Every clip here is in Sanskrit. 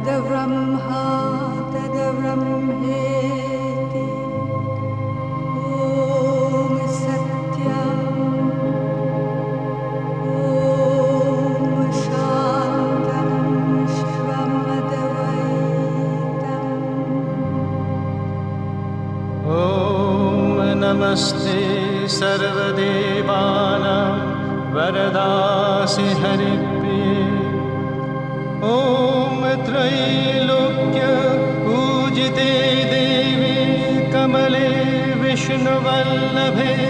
तद्ब्रह्मा तद्ब्रह्मेति ॐ सत्यम् ॐ शान्तं शिवमद्वैतम् ॐ नमस्ते सर्वदेवानां वरदासि हरिप्रिये ॐ त्रैलोक्य पूजिते देवी कमले विष्णुवल्लभे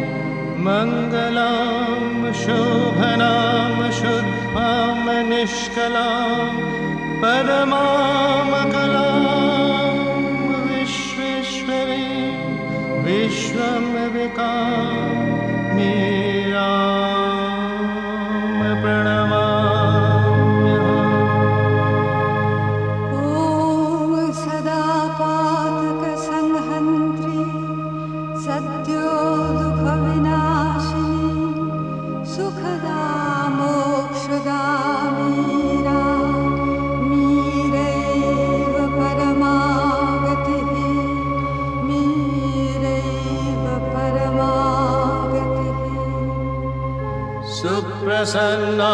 मङ्गलां शोभनां शुद्धां निष्कलां परमां कलां विश्वेश्वरी विश्वं विकामिरां प्रणमाम्यहम्। ॐ सदा पातकसंहन्त्री सद्यो दुःखविनाशिनी सुखदा मोक्षदा मीरा मीरैव परमागतिः मीरैव परमागतिः। सुप्रसन्ना